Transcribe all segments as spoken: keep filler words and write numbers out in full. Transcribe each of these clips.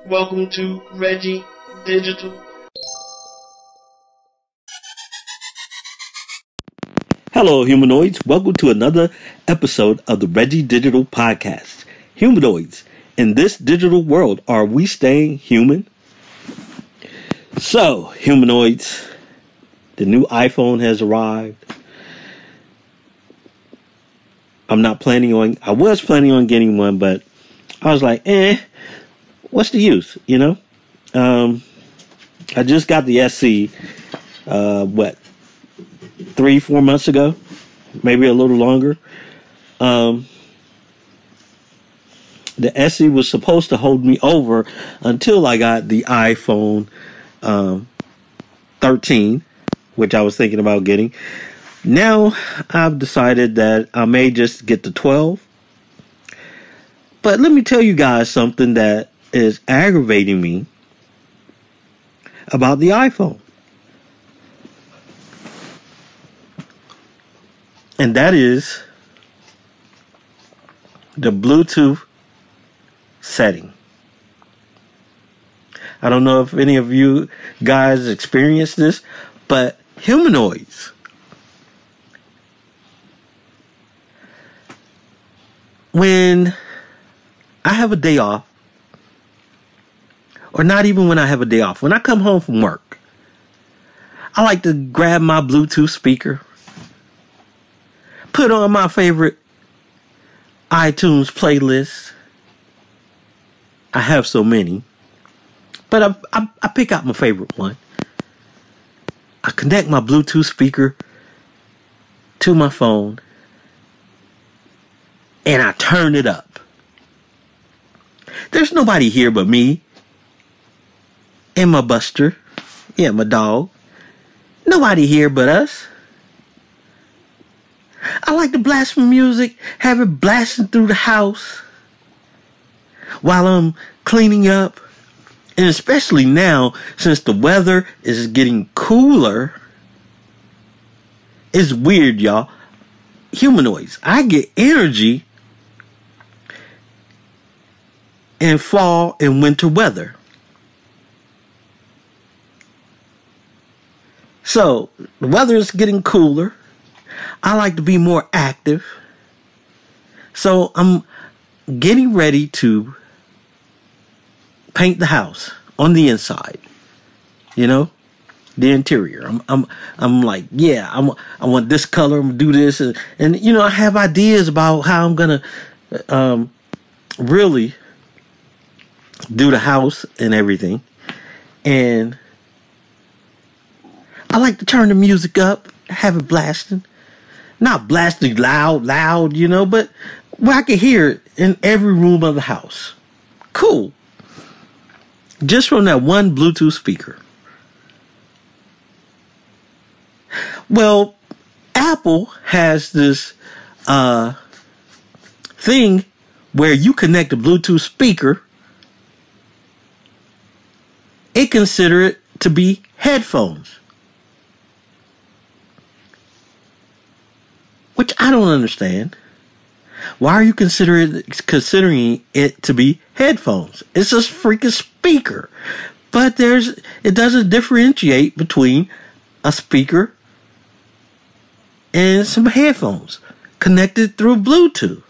Welcome to Reggie Digital. Hello, humanoids. Welcome to another episode of the Reggie Digital Podcast. Humanoids, in this digital world, are we staying human? So, humanoids, the new iPhone has arrived. I'm not planning on, I was planning on getting one, but I was like, eh, what's the use, you know? Um, I just got the S E, uh, what, three, four months ago, maybe a little longer. Um, the S E was supposed to hold me over until I got the iPhone um, thirteen, which I was thinking about getting. Now I've decided that I may just get the twelve. But let me tell you guys something that is aggravating me about the iPhone. And that is the Bluetooth setting. I don't know if any of you guys experienced this, but humanoids, when I have a day off, or not even when I have a day off, when I come home from work, I like to grab my Bluetooth speaker, put on my favorite iTunes playlist. I have so many, but I, I, I pick out my favorite one. I connect my Bluetooth speaker to my phone, and I turn it up. There's nobody here but me and my Buster. Yeah, my dog. Nobody here but us. I like to blast some music, have it blasting through the house while I'm cleaning up. And especially now, since the weather is getting cooler, it's weird, y'all. Humanoids, I get energy in fall and winter weather. So, the weather is getting cooler. I like to be more active. So I'm getting ready to paint the house on the inside. You know, the interior. I'm I'm I'm like, yeah, I'm I want this color, I'm gonna do this, and, and you know, I have ideas about how I'm gonna um really do the house and everything. And I like to turn the music up, have it blasting. Not blasting loud, loud, you know, but where I can hear it in every room of the house. Cool. Just from that one Bluetooth speaker. Well, Apple has this uh, thing where you connect a Bluetooth speaker, it consider it to be headphones. Which I don't understand. Why are you considering considering it to be headphones? It's a freaking speaker. But there's it doesn't differentiate between a speaker and some headphones connected through Bluetooth.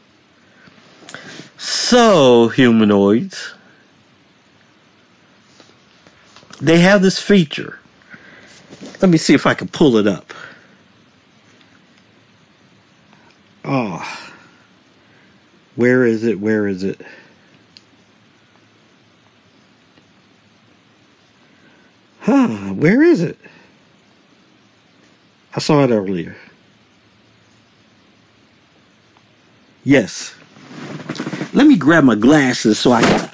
So, humanoids, they have this feature. Let me see if I can pull it up. Oh, where is it? Where is it? Huh, where is it? I saw it earlier. Yes. Let me grab my glasses so I can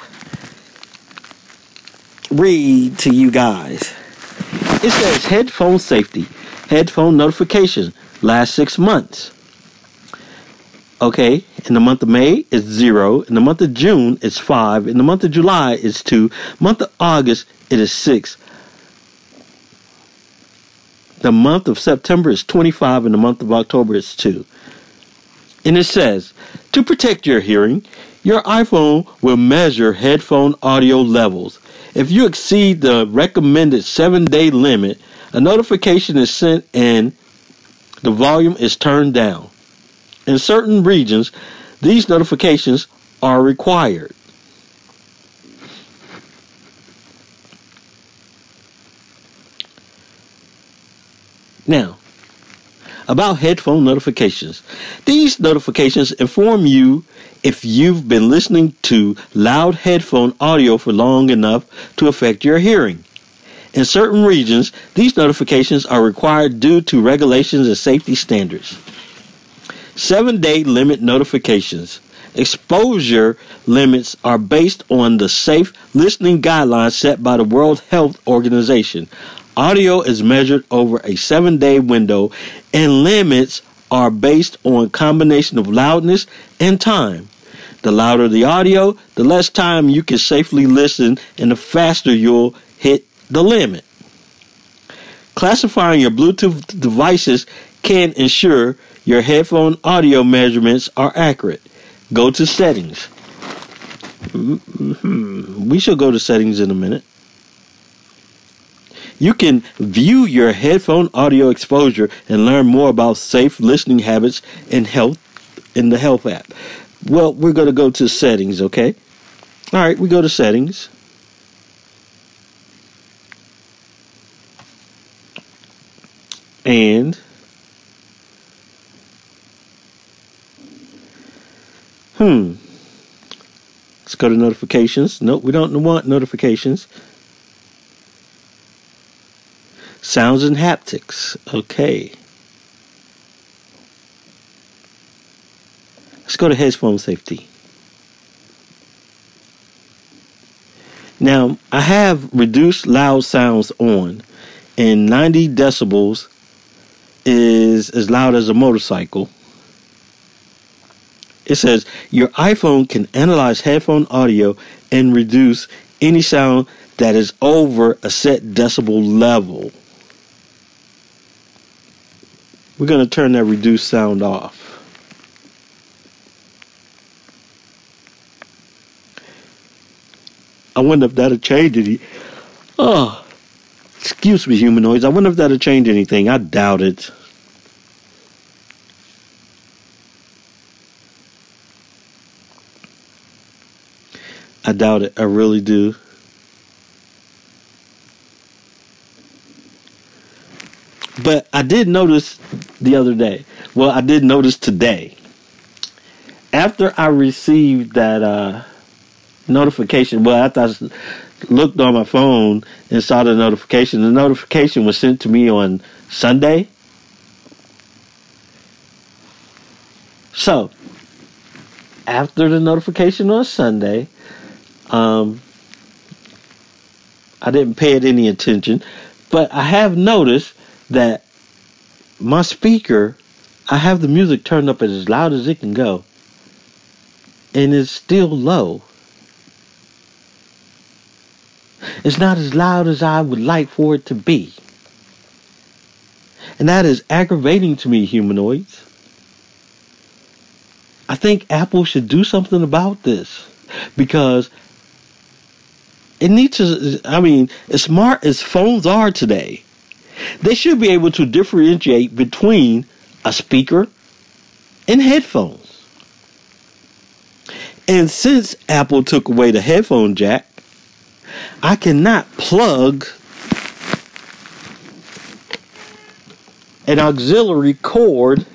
read to you guys. It says headphone safety, headphone notification, last six months. Okay, in the month of May, it's zero. In the month of June, it's five. In the month of July, it's two. Month of August, it is six. The month of September is twenty-five, and the month of October is two. And it says, to protect your hearing, Your iPhone will measure headphone audio levels. If you exceed the recommended seven-day limit, a notification is sent and the volume is turned down. In certain regions, these notifications are required. Now, about headphone notifications. These notifications inform you if you've been listening to loud headphone audio for long enough to affect your hearing. In certain regions, these notifications are required due to regulations and safety standards. Seven-day limit notifications. Exposure limits are based on the safe listening guidelines set by the World Health Organization. Audio is measured over a seven-day window, and limits are based on a combination of loudness and time. The louder the audio, the less time you can safely listen, and the faster you'll hit the limit. Classifying your Bluetooth devices can ensure your headphone audio measurements are accurate. Go to settings. Mm-hmm. We shall go to settings in a minute. You can view your headphone audio exposure and learn more about safe listening habits and health in the Health app. Well, we're going to go to settings, okay? All right, we go to settings. And hmm. Let's go to notifications. Nope, we don't want notifications. Sounds and haptics. Okay. Let's go to headphone safety. Now, I have reduced loud sounds on, and ninety decibels is as loud as a motorcycle. It says your iPhone can analyze headphone audio and reduce any sound that is over a set decibel level. We're going to turn that reduced sound off. I wonder if that'll change any. Oh, excuse me, humanoids. I wonder if that'll change anything. I doubt it. I doubt it. I really do. But I did notice the other day. Well, I did notice today. After I received that uh, notification, well, after I looked on my phone and saw the notification, the notification was sent to me on Sunday. So, after the notification on Sunday, um, I didn't pay it any attention, but I have noticed that my speaker, I have the music turned up as loud as it can go, and it's still low. It's not as loud as I would like for it to be. And that is aggravating to me, humanoids. I think Apple should do something about this, because it needs to, I mean, as smart as phones are today, they should be able to differentiate between a speaker and headphones. And since Apple took away the headphone jack, I cannot plug an auxiliary cord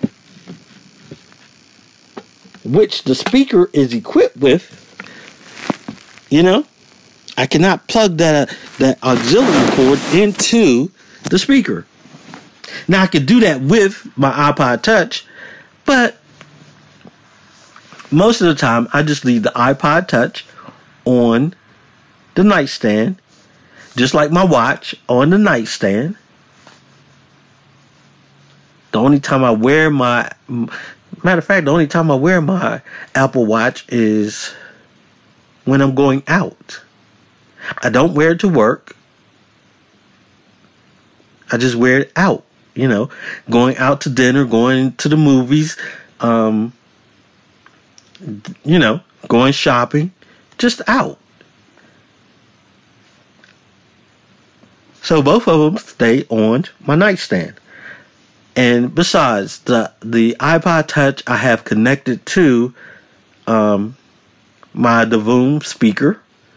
which the speaker is equipped with. You know, I cannot plug that uh, that auxiliary cord into the speaker. Now I could do that with my iPod Touch, but most of the time I just leave the iPod Touch on the nightstand, just like my watch on the nightstand. The only time I wear my, matter of fact, the only time I wear my Apple Watch is when I'm going out. I don't wear it to work. I just wear it out, you know, going out to dinner, going to the movies, um, you know, going shopping, just out. So both of them stay on my nightstand. And besides, the the iPod Touch I have connected to um, my DeVoom speaker,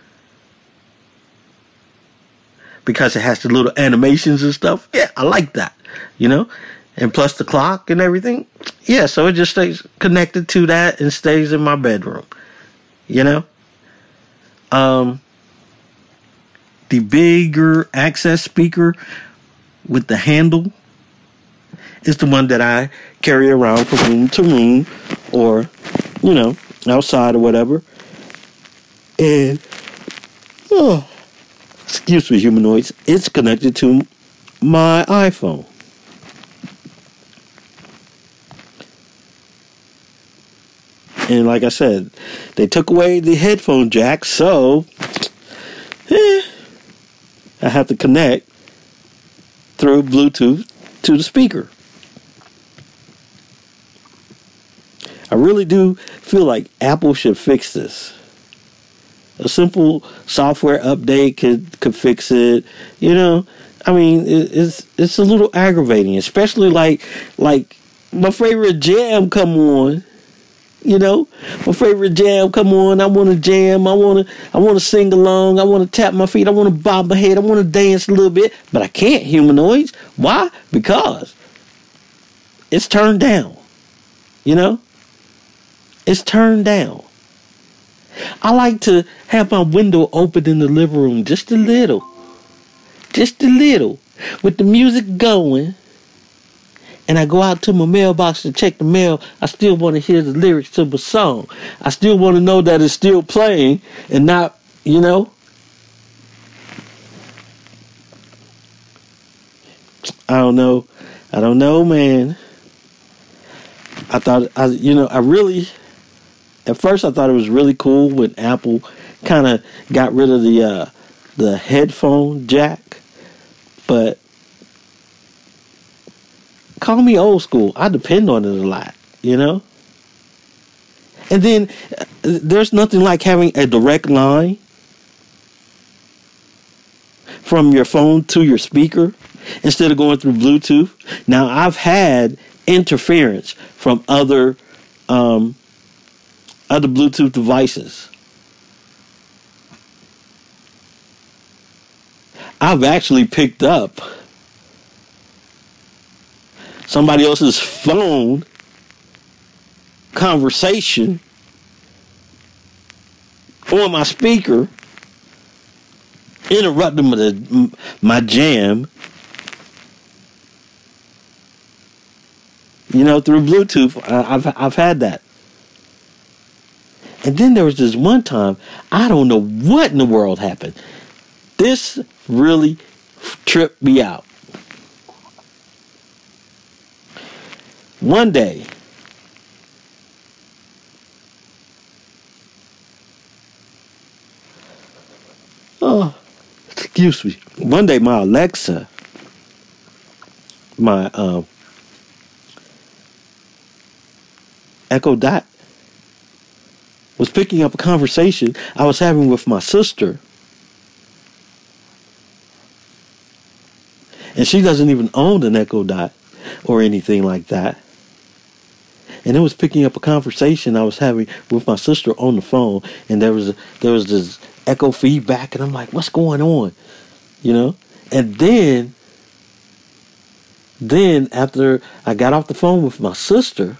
because it has the little animations and stuff. Yeah, I like that, you know? And plus the clock and everything. Yeah, so it just stays connected to that and stays in my bedroom, you know? Um, the bigger access speaker with the handle is the one that I carry around from room to room, or, you know, outside or whatever. And, oh, excuse me, humanoids, it's connected to my iPhone. And like I said, they took away the headphone jack, so eh, I have to connect through Bluetooth to the speaker. I really do feel like Apple should fix this. A simple software update could could fix it. You know, I mean, it, it's it's a little aggravating, especially like like my favorite jam come on. You know, my favorite jam come on. I want to jam. I want to I want to sing along. I want to tap my feet. I want to bob my head. I want to dance a little bit, but I can't. Humanoids. Why? Because it's turned down. You know. It's turned down. I like to have my window open in the living room just a little. Just a little. With the music going. And I go out to my mailbox to check the mail. I still want to hear the lyrics to the song. I still want to know that it's still playing and not, you know. I don't know. I don't know, man. I thought, I, you know, I really... At first, I thought it was really cool when Apple kind of got rid of the uh, the headphone jack. But call me old school. I depend on it a lot, you know? And then uh, there's nothing like having a direct line from your phone to your speaker instead of going through Bluetooth. Now, I've had interference from other... Um, other Bluetooth devices. I've actually picked up somebody else's phone conversation on my speaker, interrupting my, my jam, you know, through Bluetooth. I've I've had that. And then there was this one time, I don't know what in the world happened. This really tripped me out. One day, oh, excuse me. One day, my Alexa, my um, Echo Dot, was picking up a conversation I was having with my sister. And she doesn't even own an Echo Dot or anything like that. And it was picking up a conversation I was having with my sister on the phone. And there was a, there was this echo feedback. And I'm like, what's going on? You know? And then, then after I got off the phone with my sister,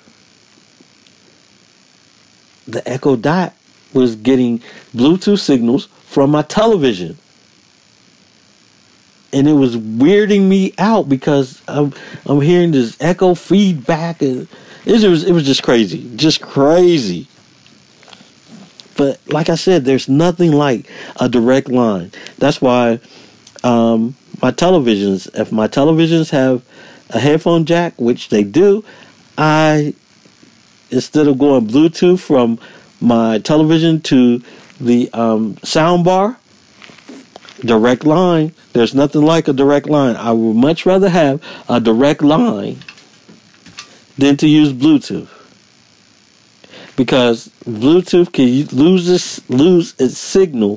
the Echo Dot was getting Bluetooth signals from my television. And it was weirding me out because I'm I'm hearing this echo feedback, and it was it was just crazy. Just crazy. But like I said, there's nothing like a direct line. That's why um, my televisions, if my televisions have a headphone jack, which they do, I instead of going Bluetooth from my television to the um, sound bar, direct line. There's nothing like a direct line. I would much rather have a direct line than to use Bluetooth. because Bluetooth can lose its, lose its signal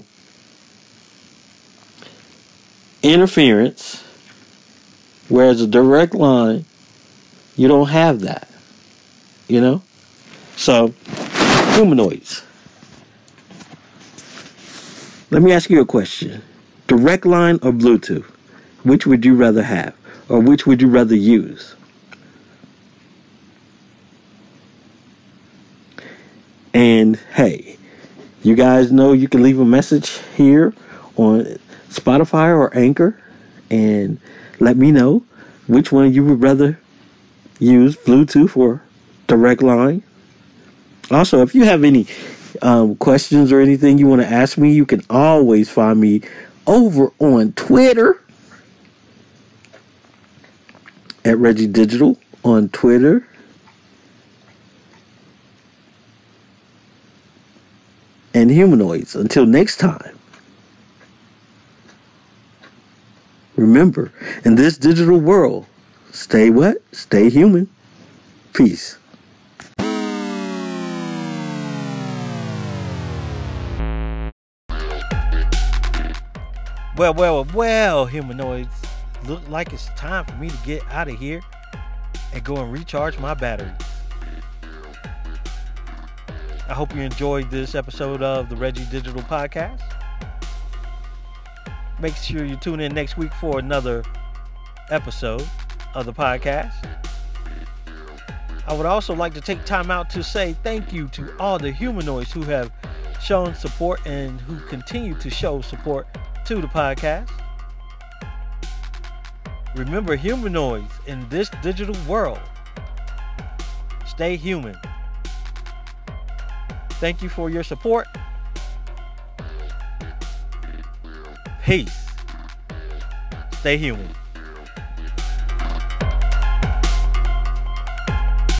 interference, whereas a direct line, you don't have that. You know? So, humanoids. Let me ask you a question. Direct line or Bluetooth? Which would you rather have? Or which would you rather use? And hey, you guys know you can leave a message here on Spotify or Anchor and let me know which one you would rather use, Bluetooth or direct line. Also, if you have any um, questions or anything you want to ask me, you can always find me over on Twitter at Reggie Digital on Twitter. And humanoids. Until next time, remember, in this digital world, stay what? Stay human. Peace. Well, well, well, humanoids. Look like it's time for me to get out of here and go and recharge my batteries. I hope you enjoyed this episode of the Reggie Digital Podcast. Make sure you tune in next week for another episode of the podcast. I would also like to take time out to say thank you to all the humanoids who have shown support and who continue to show support to the podcast. Remember, humanoids in this digital world, stay human. Thank you for your support. Peace. Stay human.